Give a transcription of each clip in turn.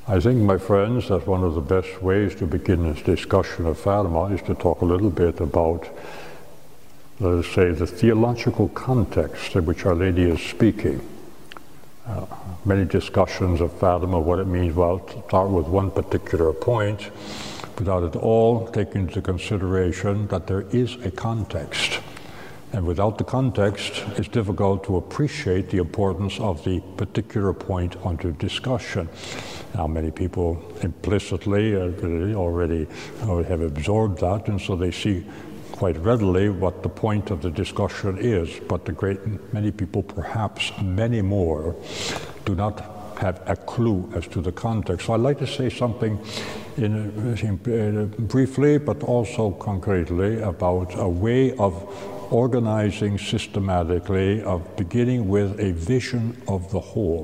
I think, my friends, that one of the best ways to begin this discussion of Fatima is to talk a little bit about, let us say, the theological context in which Our Lady is speaking. Many discussions of Fatima, what it means, well, start with one particular point, without at all taking into consideration that there is a context. And without the context, it's difficult to appreciate the importance of the particular point under discussion. Now, many people implicitly already have absorbed that, and so they see quite readily what the point of the discussion is, but many people, perhaps many more, do not have a clue as to the context. So I'd like to say something briefly, but also concretely, about a way of organizing systematically, of beginning with a vision of the whole.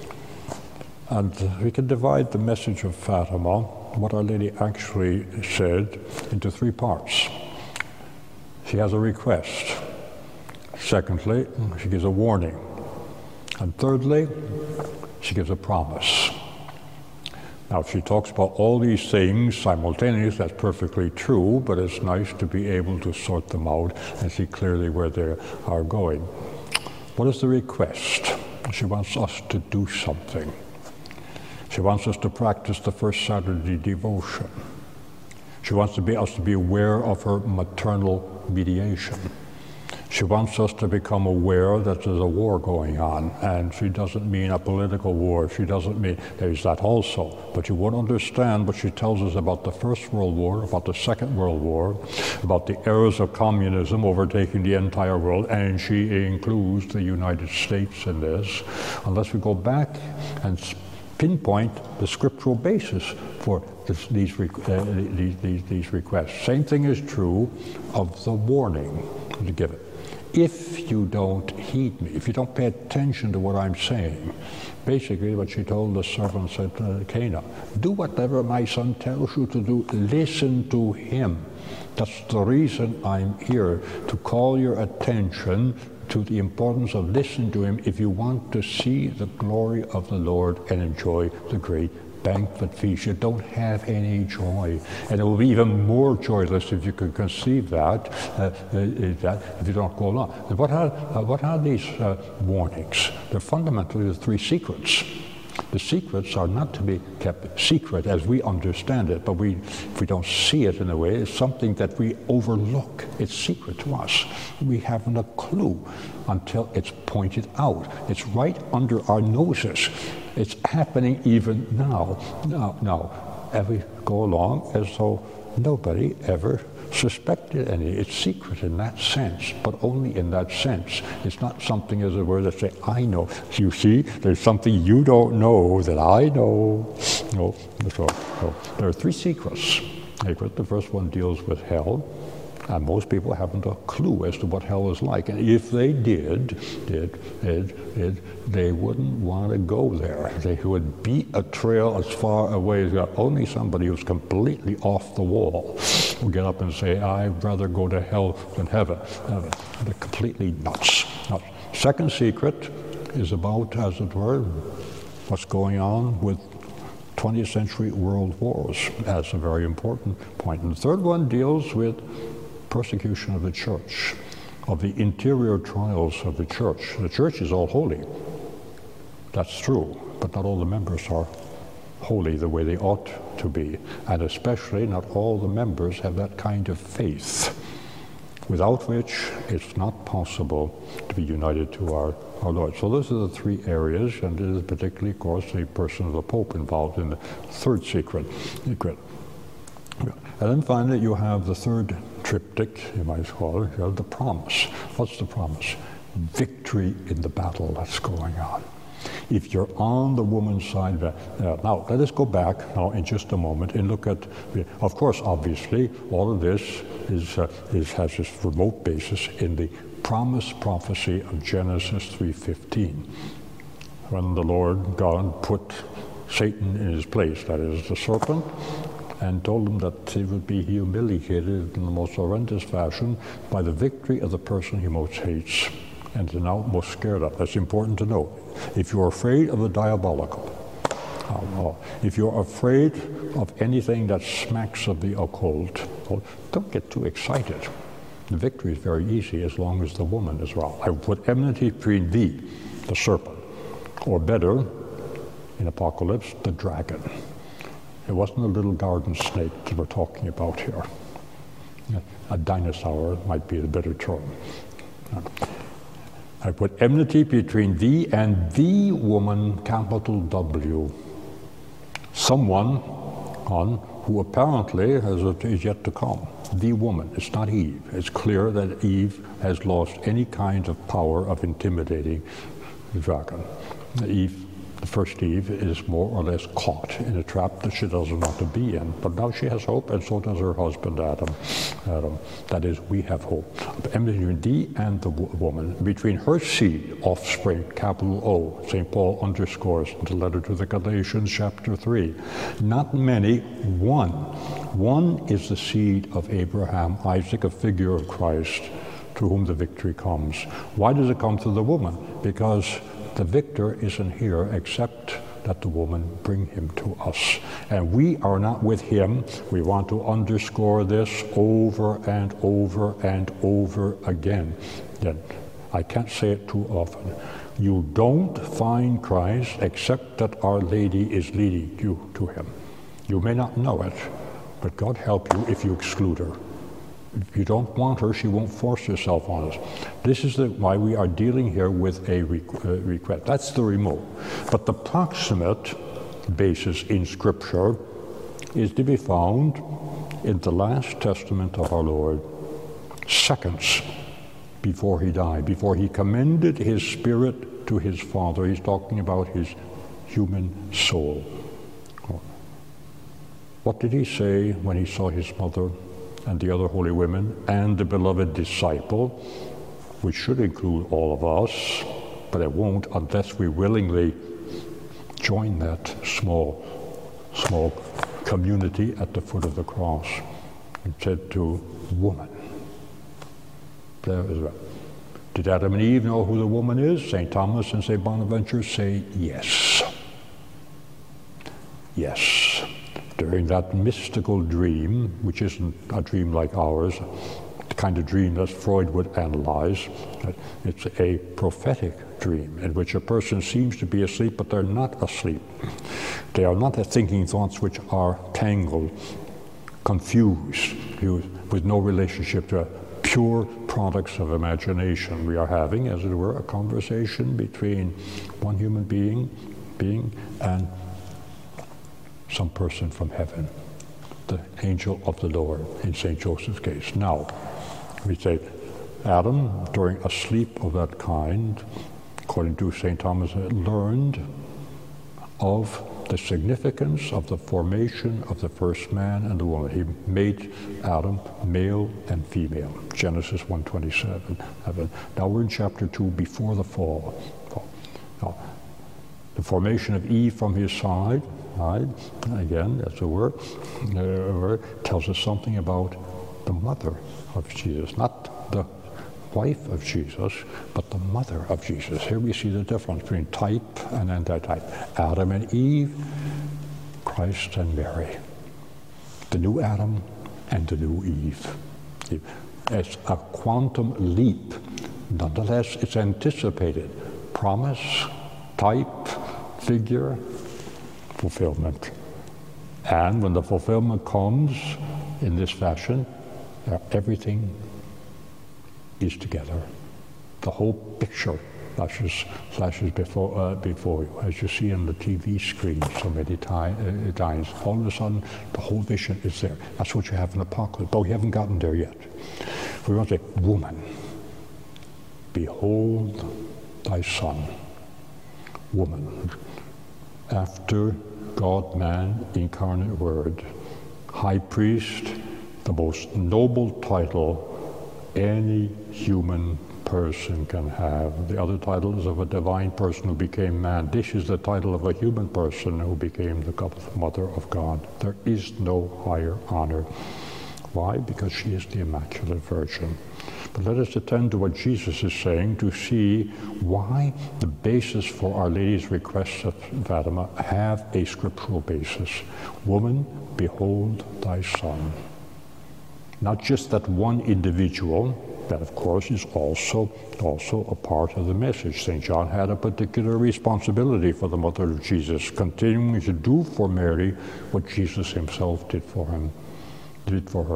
And we can divide the message of Fatima, what Our Lady actually said, into three parts. She has a request. Secondly, she gives a warning. And thirdly, she gives a promise. Now, if she talks about all these things simultaneously, that's perfectly true, but it's nice to be able to sort them out and see clearly where they are going. What is the request? She wants us to do something. She wants us to practice the first Saturday devotion. She wants us to be aware of her maternal mediation. She wants us to become aware that there's a war going on, and she doesn't mean a political war. She doesn't mean, there's that also, but you won't understand what she tells us about the First World War, about the Second World War, about the eras of communism overtaking the entire world, and she includes the United States in this, unless we go back and pinpoint the scriptural basis for these requests. Same thing is true of the warning to give it. If you don't heed me, if you don't pay attention to what I'm saying, basically what she told the servants at Cana, do whatever my son tells you to do, listen to him. That's the reason I'm here, to call your attention to the importance of listening to him if you want to see the glory of the Lord and enjoy the great banquet feast. You don't have any joy, and it will be even more joyless if you can conceive that, if you don't go along. What are these warnings? They're fundamentally the three secrets. The secrets are not to be kept secret as we understand it, but if we don't see it in a way, it's something that we overlook. It's secret to us. We haven't a clue until it's pointed out. It's right under our noses. It's happening even now. And we go along as though nobody ever suspected any. It's secret in that sense, but only in that sense. It's not something, as it were, that say, I know. You see, there's something you don't know that I know. No. So there are three secrets. The first one deals with hell, and most people haven't a clue as to what hell is like. And if they did, they wouldn't want to go there. They would beat a trail as far away as that. Only somebody who's completely off the wall will get up and say, I'd rather go to hell than heaven. They're completely nuts. Second secret is about, as it were, what's going on with 20th century world wars. That's a very important point. And the third one deals with persecution of the church, of the interior trials of the church. The church is all holy. That's true, but not all the members are holy the way they ought to be. And especially not all the members have that kind of faith, without which it's not possible to be united to our Lord. So those are the three areas, and it is particularly, of course, the person of the Pope involved in the third secret. And then finally, you have the third triptych, you might call it, the promise. What's the promise? Victory in the battle that's going on. If you're on the woman's side, now let us go back now in just a moment and look at, of course, obviously, all of this has this remote basis in the promise prophecy of Genesis 3:15, when the Lord God put Satan in his place, that is the serpent, and told him that he would be humiliated in the most horrendous fashion by the victory of the person he most hates and is now most scared of. That's important to know. If you're afraid of the diabolical, If you're afraid of anything that smacks of the occult, well, don't get too excited. The victory is very easy as long as the woman is around. I will put enmity between thee, the serpent, or better, in Apocalypse, the dragon. It wasn't a little garden snake that we're talking about here. A dinosaur might be the better term. I put enmity between thee and the woman, capital W. Someone who apparently is yet to come. The woman. It's not Eve. It's clear that Eve has lost any kind of power of intimidating the dragon. Eve, the first Eve, is more or less caught in a trap that she doesn't want to be in. But now she has hope, and so does her husband Adam. That is, we have hope. Enmity between thee and the woman, between her seed, offspring, capital O. St. Paul underscores in the letter to the Galatians, chapter 3. Not many, one. One is the seed of Abraham, Isaac, a figure of Christ, through whom the victory comes. Why does it come through the woman? Because the victor isn't here except that the woman bring him to us. And we are not with him. We want to underscore this over and over and over again. Then, I can't say it too often. You don't find Christ except that Our Lady is leading you to him. You may not know it, but God help you if you exclude her. If you don't want her, she won't force herself on us. This is why we are dealing here with a request. That's the remote. But the proximate basis in Scripture is to be found in the last testament of our Lord, seconds before he died, before he commended his spirit to his Father. He's talking about his human soul. What did he say when he saw his mother and the other holy women, and the beloved disciple, which should include all of us, but it won't unless we willingly join that small community at the foot of the cross. It said to woman. There is right. Did Adam and Eve know who the woman is? St. Thomas and St. Bonaventure say yes. Yes. During that mystical dream, which isn't a dream like ours, the kind of dream that Freud would analyze, it's a prophetic dream in which a person seems to be asleep, but they're not asleep. They are not thinking thoughts which are tangled, confused, with no relationship to pure products of imagination. We are having, as it were, a conversation between one human being and some person from heaven, the angel of the Lord in St. Joseph's case. Now, we say Adam, during a sleep of that kind, according to St. Thomas, learned of the significance of the formation of the first man and the woman. He made Adam male and female, Genesis 1:27. Now we're in chapter 2, before the fall. Now, the formation of Eve from his side, again, that's a word, tells us something about the mother of Jesus, not the wife of Jesus, but the mother of Jesus. Here we see the difference between type and antitype. Adam and Eve, Christ and Mary. The new Adam and the new Eve. It's a quantum leap. Nonetheless, it's anticipated. Promise, type, figure, fulfillment. And when the fulfillment comes in this fashion, everything is together. The whole picture flashes before you, as you see on the TV screen so many times. All of a sudden, the whole vision is there. That's what you have in Apocalypse, but we haven't gotten there yet. We want to say, woman, behold thy son. Woman, after God, man, incarnate word, high priest, the most noble title any human person can have. The other title is of a divine person who became man. This is the title of a human person who became the mother of God. There is no higher honor. Why? Because she is the Immaculate Virgin. But let us attend to what Jesus is saying to see why the basis for Our Lady's requests of Fatima have a scriptural basis. Woman, behold thy son. Not just that one individual, that of course is also a part of the message. St. John had a particular responsibility for the mother of Jesus, continuing to do for Mary what Jesus himself did for her.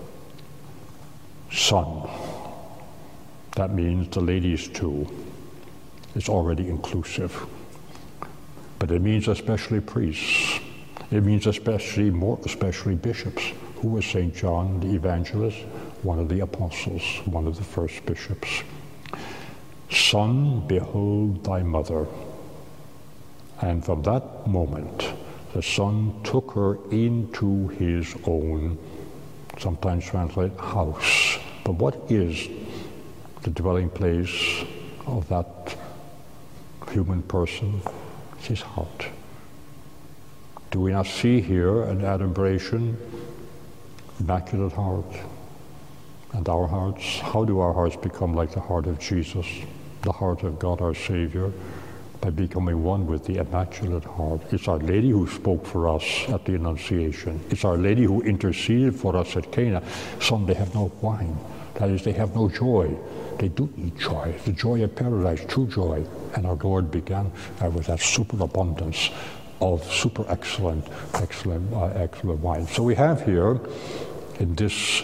Son. That means the ladies too. It's already inclusive. But it means especially priests. It means more especially bishops. Who was St. John the Evangelist? One of the apostles, one of the first bishops. Son, behold thy mother. And from that moment, the Son took her into his own, sometimes translated, house. But what is the dwelling place of that human person? It's his heart. Do we not see here an adumbration? Immaculate Heart. And our hearts, how do our hearts become like the heart of Jesus, the heart of God our Savior? By becoming one with the Immaculate Heart. It's Our Lady who spoke for us at the Annunciation. It's Our Lady who interceded for us at Cana. Some, they have no wine. That is, they have no joy. They do need joy, the joy of paradise, true joy. And our Lord began with that superabundance of super excellent wine. So we have here in this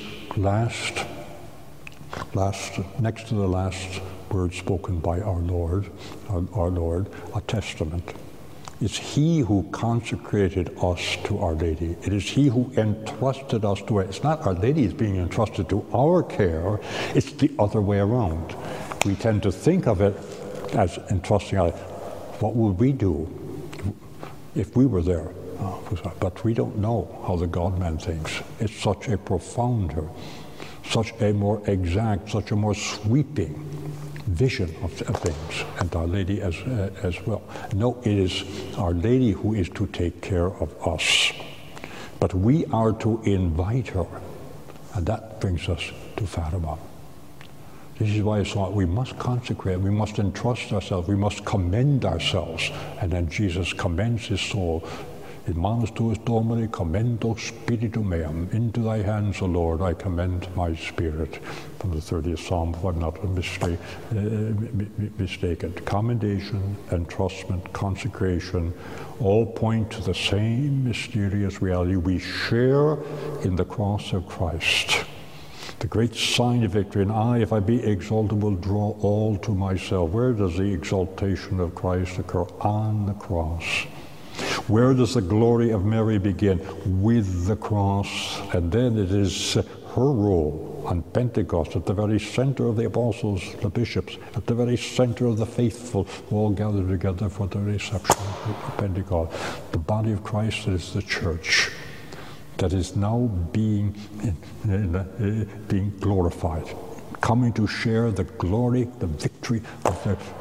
next to the last word spoken by our Lord, a testament. It's He who consecrated us to Our Lady. It is He who entrusted us to her. It's not Our Lady is being entrusted to our care, it's the other way around. We tend to think of it as entrusting us. What would we do if we were there? But we don't know how the God-man thinks. It's such a profounder, such a more exact, such a more sweeping vision of things, and Our Lady as well. No, it is Our Lady who is to take care of us. But we are to invite her, and that brings us to Fatima. This is why it's like we must consecrate, we must entrust ourselves, we must commend ourselves. And then Jesus commends his soul. In manus tuus Domine commendo spiritum meam. Into thy hands, O Lord, I commend my spirit. From the 30th Psalm, if I'm not mistaken. Commendation, entrustment, consecration, all point to the same mysterious reality. We share in the cross of Christ. The great sign of victory. And I, if I be exalted, will draw all to myself. Where does the exaltation of Christ occur? On the cross. Where does the glory of Mary begin? With the cross. And then it is her role on Pentecost, at the very center of the apostles, the bishops, at the very center of the faithful, who all gathered together for the reception of Pentecost. The body of Christ is the church that is now being glorified, coming to share the glory, the victory of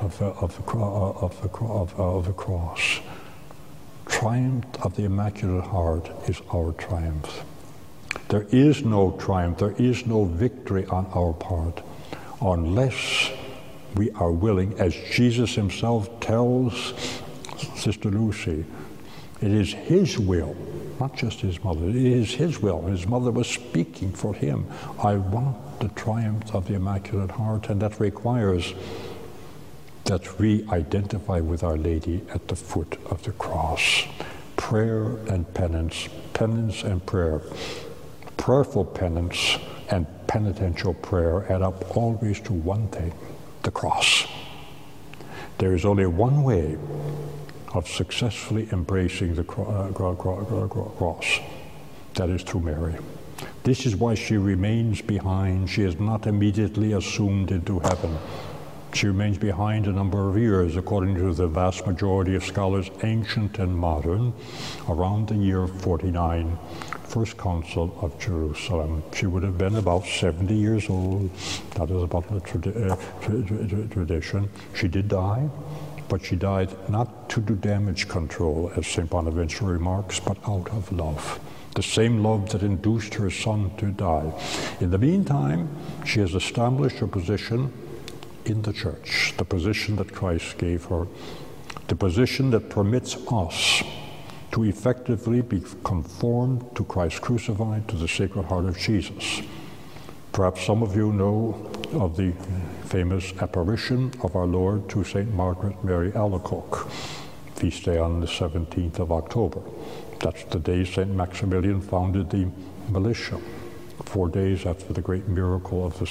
the cross. Triumph of the Immaculate Heart is our triumph. There is no triumph, there is no victory on our part unless we are willing, as Jesus himself tells Sister Lucy, it is his will, not just his mother, it is his will. His mother was speaking for him. I want the triumph of the Immaculate Heart, and that requires that we identify with Our Lady at the foot of the cross. Prayer and penance, penance and prayer. Prayerful penance and penitential prayer add up always to one thing, the cross. There is only one way of successfully embracing the cross. That is through Mary. This is why she remains behind. She is not immediately assumed into heaven. She remains behind a number of years, according to the vast majority of scholars, ancient and modern, around the year 49, First Council of Jerusalem. She would have been about 70 years old. That is about the tradition. She did die, but she died not to do damage control, as St. Bonaventure remarks, but out of love. the same love that induced her Son to die. In the meantime, she has established her position in the church, the position that Christ gave her, the position that permits us to effectively be conformed to Christ crucified, to the Sacred Heart of Jesus. Perhaps some of you know of the famous apparition of our Lord to St. Margaret Mary Alacoque, feast day on the 17th of October. That's the day St. Maximilian founded the militia, 4 days after the great miracle of the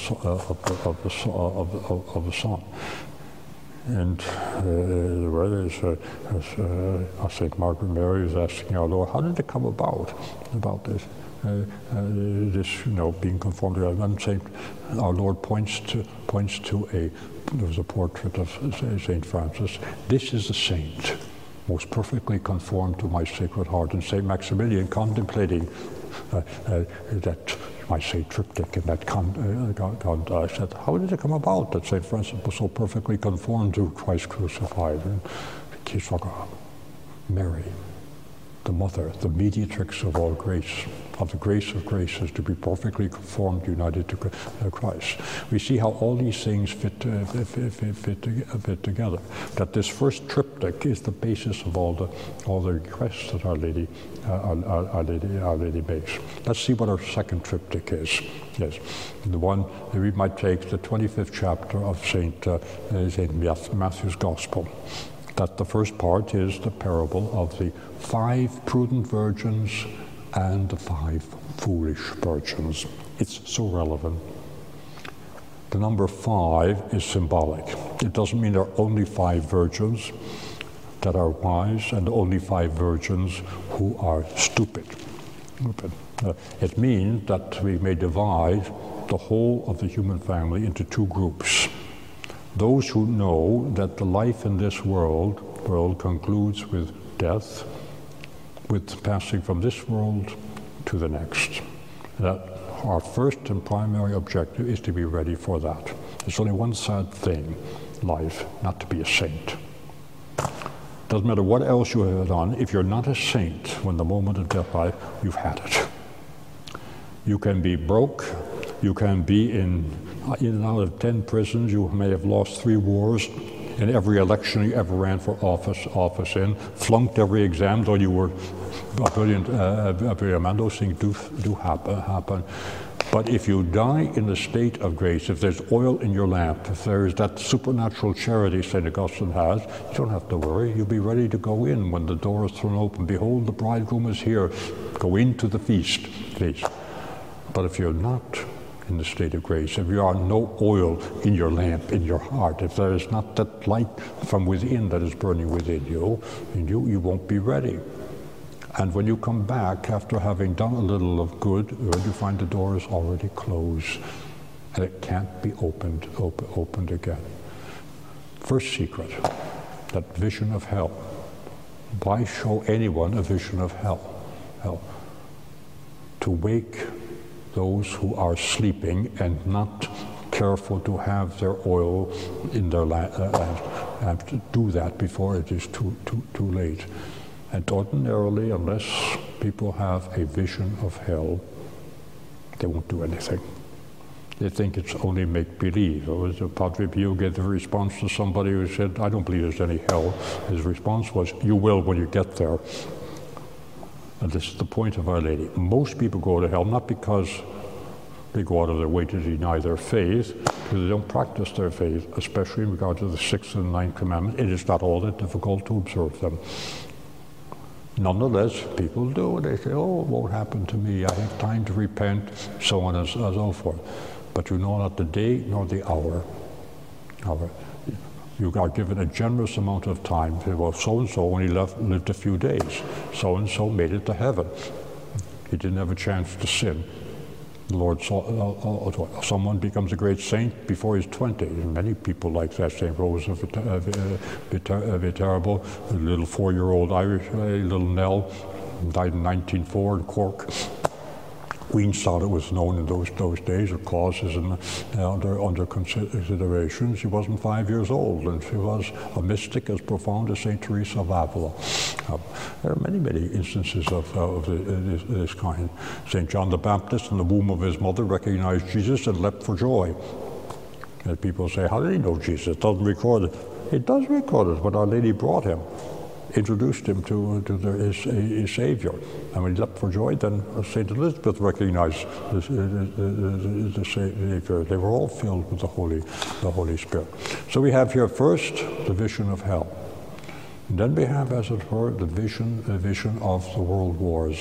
sun. And St. Margaret Mary is asking our Lord, how did it come about this? Being conformed to God. And our Lord points to there was a portrait of St. Francis. This is the saint, most perfectly conformed to my Sacred Heart. And St. Maximilian, contemplating that, my say, triptych in that I said, how did it come about that St. Francis was so perfectly conformed to Christ crucified? And he's talking about Mary, the mother, the mediatrix of all grace, of the grace of graces, to be perfectly conformed, united to Christ. We see how all these things fit together. That this first triptych is the basis of all the requests that Our Lady makes. Let's see what our second triptych is. Yes, the one that we might take the 25th chapter of Saint Matthew's Gospel. That the first part is the parable of the 5 prudent virgins and the 5 foolish virgins. It's so relevant. The number 5 is symbolic. It doesn't mean there are only 5 virgins that are wise and only 5 virgins who are stupid. It means that we may divide the whole of the human family into 2 groups. Those who know that the life in this world concludes with death, with passing from this world to the next. That our first and primary objective is to be ready for that. There's only one sad thing, life, not to be a saint. Doesn't matter what else you have done, if you're not a saint when the moment of death arrives, you've had it. You can be broke, you can be in and out of 10 prisons, you may have lost 3 wars, in every election you ever ran for office in, flunked every exam, though you were a brilliant man. Those things do happen. But if you die in the state of grace, if there's oil in your lamp, if there's that supernatural charity St. Augustine has, you don't have to worry. You'll be ready to go in when the door is thrown open. Behold, the bridegroom is here. Go into the feast, please. But if you're not in the state of grace, if you are no oil in your lamp, in your heart, if there is not that light from within that is burning within you, you won't be ready. And when you come back after having done a little of good, you find the door is already closed and it can't be opened again. First secret, that vision of hell. Why show anyone a vision of hell? To wake those who are sleeping and not careful to have their oil in their lamp, and to do that before it is too late. And ordinarily, unless people have a vision of hell, they won't do anything. They think it's only make-believe. Padre Pio gave the response to somebody who said, I don't believe there's any hell. His response was, you will when you get there. And this is the point of Our Lady. Most people go to hell not because they go out of their way to deny their faith, because they don't practice their faith, especially in regard to the 6th and 9th commandment. It is not all that difficult to observe them. Nonetheless, people do. They say, oh, it won't happen to me. I have time to repent, so on and so forth. But you know not the day nor the hour. You are given a generous amount of time. Well, so-and-so only lived a few days. So-and-so made it to heaven. He didn't have a chance to sin. The Lord saw someone becomes a great saint before he's 20. Many people like that. St. Rose of Viterbo, a little 4-year-old Irish, little Nell, died in 1904 in Cork. Weinstock was known in those days, of course, is under consideration. She wasn't 5 years old, and she was a mystic as profound as St. Teresa of Avila. There are many instances of this kind. St. John the Baptist, in the womb of his mother, recognized Jesus and leapt for joy. And people say, how did he know Jesus? It doesn't record it. It does record it, but Our Lady brought him, introduced him to his Savior. And when he leapt for joy, then St. Elizabeth recognized the Savior. They were all filled with the Holy Spirit. So we have here first the vision of hell. And then we have, as it were, the vision of the world wars,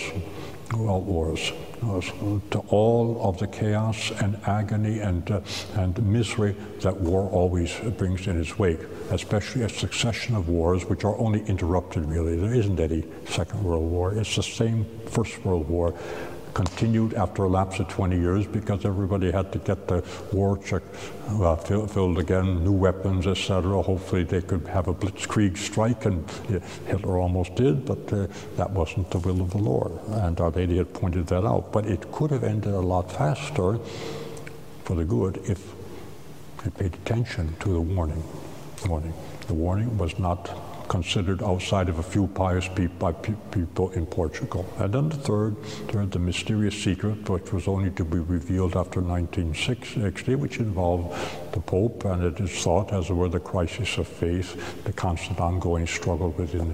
to all of the chaos and agony and misery that war always brings in its wake, especially a succession of wars which are only interrupted, really. There isn't any Second World War. It's the same First World War, continued after a lapse of 20 years because everybody had to get the war check filled again, new weapons, etc. Hopefully they could have a blitzkrieg strike, and Hitler almost did, but that wasn't the will of the Lord. And Our Lady had pointed that out. But it could have ended a lot faster for the good if it paid attention to the warning. The warning was not considered outside of a few pious people in Portugal. And then the third, the mysterious secret, which was only to be revealed after 1960, which involved the Pope, and it is thought, as it were, the crisis of faith, the constant ongoing struggle within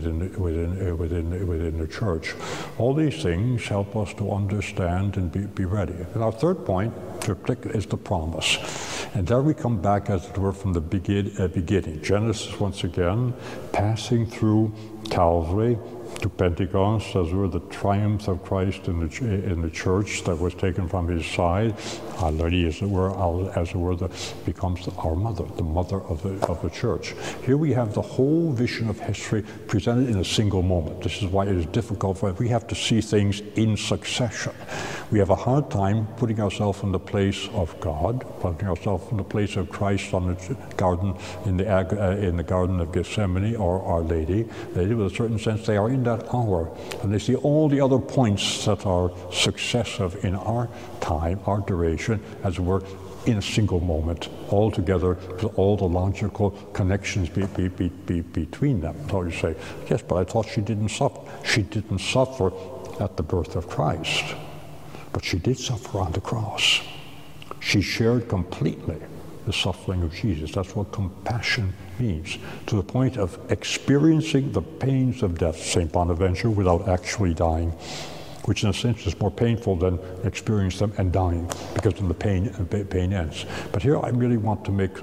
the Church. All these things help us to understand and be ready. And our third point is the promise. And there we come back, as it were, from the beginning. Genesis, once again, passing through Calvary to Pentecost, as it were, the triumph of Christ in the Church that was taken from his side. Our Lady, as it were, becomes our mother, the mother of the Church. Here we have the whole vision of history presented in a single moment. This is why it is difficult for us. We have to see things in succession. We have a hard time putting ourselves in the place of God, putting ourselves in the place of Christ on the garden in the Garden of Gethsemane, or Our Lady. They, with a certain sense, they are in that hour, and they see all the other points that are successive in our time, our duration, as it were, in a single moment, all together, with all the logical connections between them. So you say, yes, but I thought she didn't suffer. She didn't suffer at the birth of Christ, but she did suffer on the cross. She shared completely the suffering of Jesus. That's what compassion means, to the point of experiencing the pains of death, St. Bonaventure, without actually dying, which in a sense is more painful than experiencing them and dying, because then the pain ends. But here I really want to make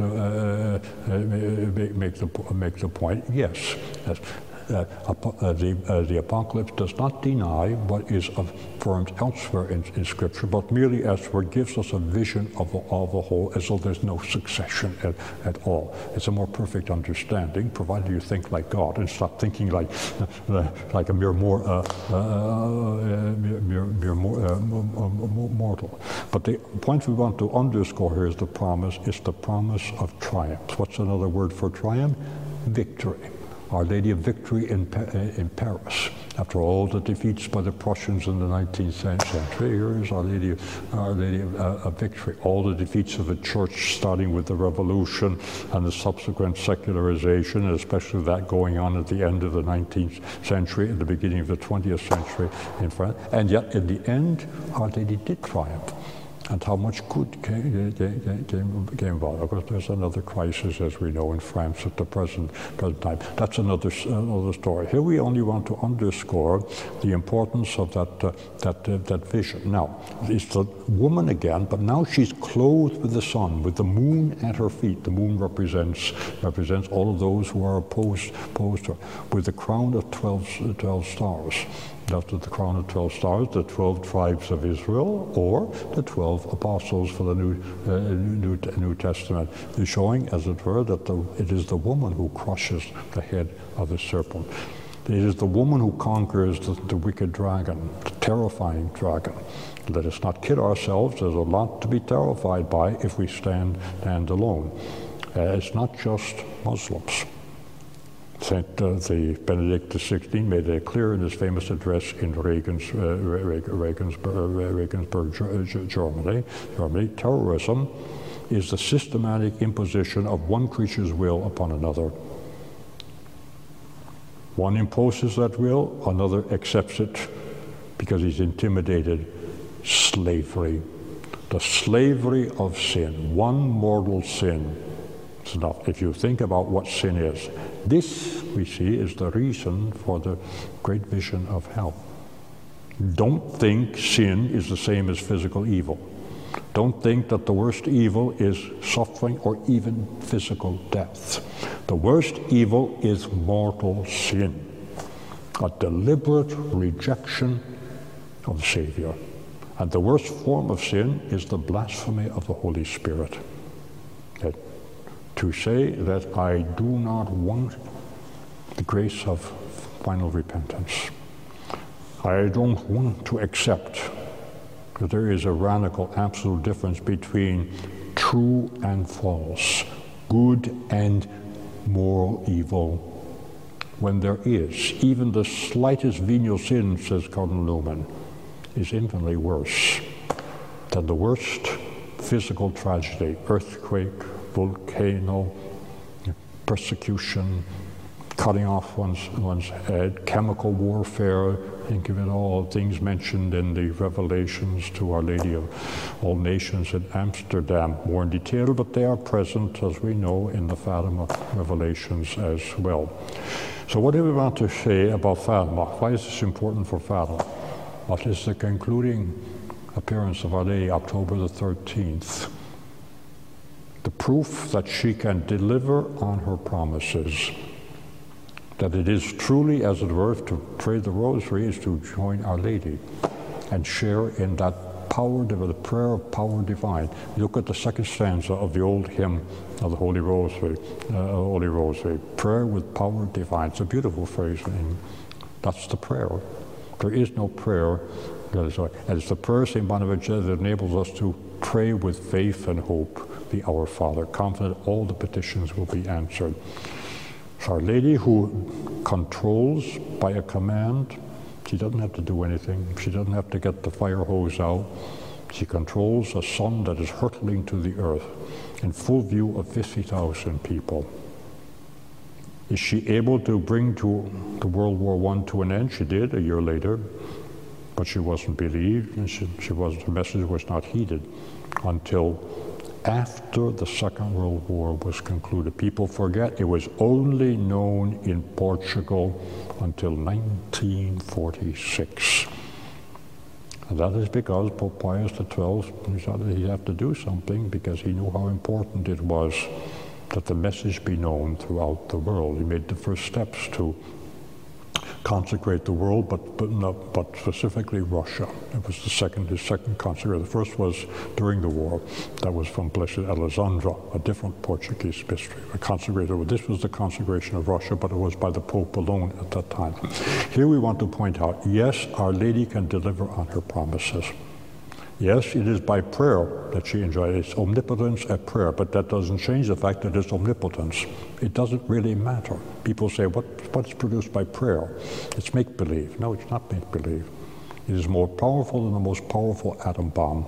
the point. Yes, the Apocalypse does not deny what is affirmed elsewhere in Scripture, but merely as it gives us a vision of the whole, as though there's no succession at all. It's a more perfect understanding, provided you think like God and stop thinking like a mere mortal. But the point we want to underscore here is the promise of triumph. What's another word for triumph? Victory. Our Lady of Victory in Paris. After all the defeats by the Prussians in the 19th century, here is Our Lady of Victory. All the defeats of the Church, starting with the Revolution and the subsequent secularization, especially that going on at the end of the 19th century and the beginning of the 20th century in France. And yet, in the end, Our Lady did triumph. And how much good came about. Of course, there's another crisis, as we know, in France at the present time. That's another story. Here we only want to underscore the importance of that vision. Now, it's the woman again, but now she's clothed with the sun, with the moon at her feet. The moon represents all of those who are opposed to her, with the crown of 12 stars. After the crown of 12 stars, the 12 tribes of Israel, or the 12 apostles for the New Testament, is showing, as it were, that it is the woman who crushes the head of the serpent. It is the woman who conquers the wicked dragon, the terrifying dragon. Let us not kid ourselves. There's a lot to be terrified by if we stand alone. It's not just Muslims. the Benedict XVI made it clear in his famous address in Regensburg, Germany. Terrorism is the systematic imposition of one creature's will upon another. One imposes that will, another accepts it because he's intimidated. Slavery. The slavery of sin, one mortal sin. It's enough. If you think about what sin is, this, we see, is the reason for the great vision of hell. Don't think sin is the same as physical evil. Don't think that the worst evil is suffering or even physical death. The worst evil is mortal sin, a deliberate rejection of the Savior. And the worst form of sin is the blasphemy of the Holy Spirit. To say that I do not want the grace of final repentance. I don't want to accept that there is a radical, absolute difference between true and false, good and moral evil. When there is, even the slightest venial sin, says Cardinal Newman, is infinitely worse than the worst physical tragedy, earthquake, volcano, persecution, cutting off one's head, chemical warfare. Think of it all, things mentioned in the Revelations to Our Lady of All Nations in Amsterdam, more in detail, but they are present, as we know, in the Fatima Revelations as well. So what do we want to say about Fatima? Why is this important for Fatima? What is the concluding appearance of Our Lady, October the 13th? The proof that she can deliver on her promises, that it is truly, as it were, to pray the rosary is to join Our Lady and share in that power, the prayer of power divine. Look at the second stanza of the old hymn of the Holy Rosary, prayer with power divine. It's a beautiful phrase, and that's the prayer. There is no prayer that is, and it's the prayer, St. Bonaventure, that enables us to pray with faith and hope, the Our Father, confident all the petitions will be answered. It's Our Lady who controls by a command. She doesn't have to do anything. She doesn't have to get the fire hose out. She controls a sun that is hurtling to the earth in full view of 50,000 people. Is she able to bring to the World War I to an end? She did a year later, but she wasn't believed, and the message was not heeded until after the Second World War was concluded. People forget it was only known in Portugal until 1946. And that is because Pope Pius XII decided he'd have to do something because he knew how important it was that the message be known throughout the world. He made the first steps to consecrate the world, but specifically Russia. It was his second consecration. The first was during the war. That was from Blessed Alessandra, a different Portuguese mystery. This was the consecration of Russia, but it was by the Pope alone at that time. Here we want to point out, yes, Our Lady can deliver on her promises. Yes, it is by prayer that she enjoys its omnipotence at prayer, but that doesn't change the fact that it's omnipotence. It doesn't really matter. People say, what's produced by prayer? It's make-believe. No, it's not make-believe. It is more powerful than the most powerful atom bomb.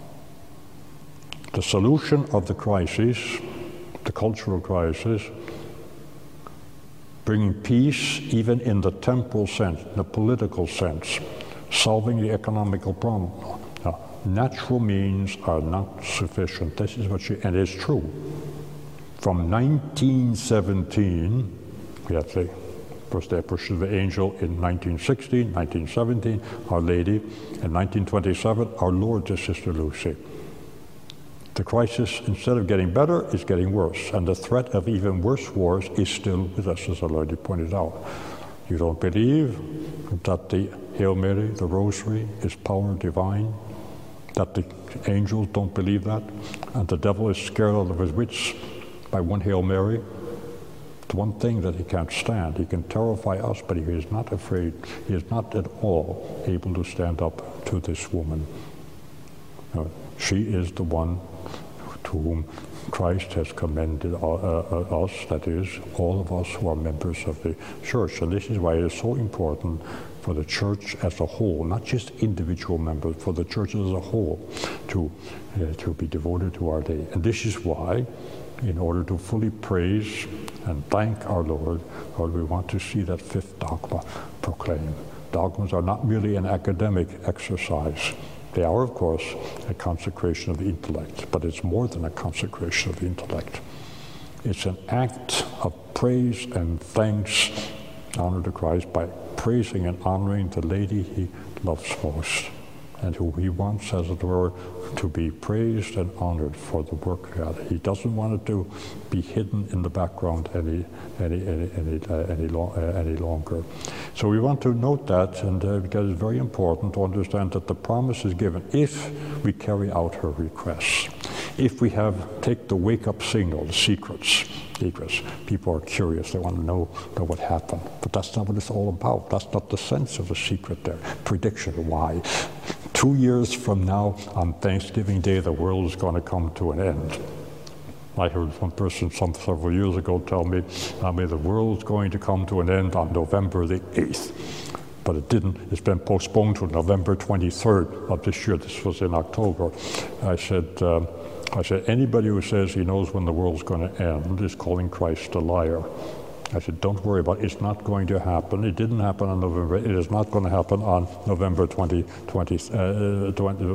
The solution of the crisis, the cultural crisis, bringing peace even in the temporal sense, the political sense, solving the economical problem. Natural means are not sufficient. This is what and it's true. From 1917, we have the first apparition of the angel in 1916, 1917, Our Lady, in 1927, Our Lord to Sister Lucy. The crisis, instead of getting better, is getting worse, and the threat of even worse wars is still with us, as I already pointed out. You don't believe that the Hail Mary, the Rosary, is power divine? That the angels don't believe that, and the devil is scared out of his wits by one Hail Mary? It's one thing that he can't stand. He can terrify us, but he is not afraid. He is not at all able to stand up to this woman. She is the one to whom Christ has commended us, that is, all of us who are members of the church. And this is why it is so important for the church as a whole, not just individual members, for the church as a whole, to be devoted to Our Lady. And this is why, in order to fully praise and thank our Lord, we want to see that fifth dogma proclaimed. Dogmas are not merely an academic exercise. They are, of course, a consecration of the intellect, but it's more than a consecration of the intellect. It's an act of praise and thanks, honor to Christ, by praising and honoring the lady he loves most, and who he wants, as it were, to be praised and honored for the work that he doesn't want it to be hidden in the background any longer. So we want to note that, and because it's very important to understand that the promise is given if we carry out her requests. If we take the wake-up signal, the secrets. People are curious, they want to know what happened. But that's not what it's all about. That's not the sense of the secret there. Prediction, why? 2 years from now, on Thanksgiving Day, the world is going to come to an end. I heard one person several years ago tell me, the world's going to come to an end on November the 8th. But it didn't. It's been postponed to November 23rd of this year. This was in October. I said, anybody who says he knows when the world's going to end is calling Christ a liar. I said, don't worry about it. It's not going to happen. It didn't happen on November. It is not going to happen on November 23rd.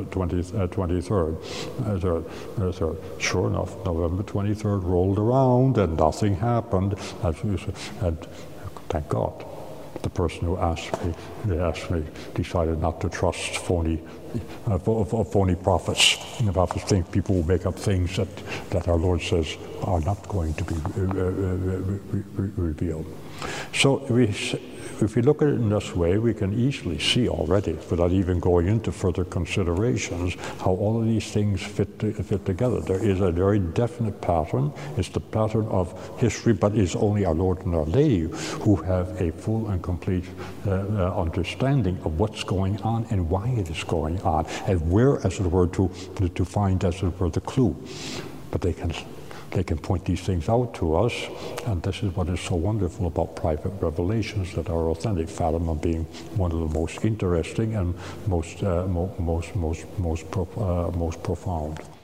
Sure enough, November 23rd rolled around and nothing happened. And thank God. The person who asked me decided not to trust phony prophets. The prophets think people will make up things that our Lord says are not going to be revealed. So if we look at it in this way, we can easily see already, without even going into further considerations, how all of these things fit together. There is a very definite pattern. It's the pattern of history, but it's only our Lord and Our Lady who have a full and complete understanding of what's going on and why it is going on, and where, as it were, to find, as it were, the clue. But they can point these things out to us, and this is what is so wonderful about private revelations that are authentic. Fatima being one of the most interesting and most profound.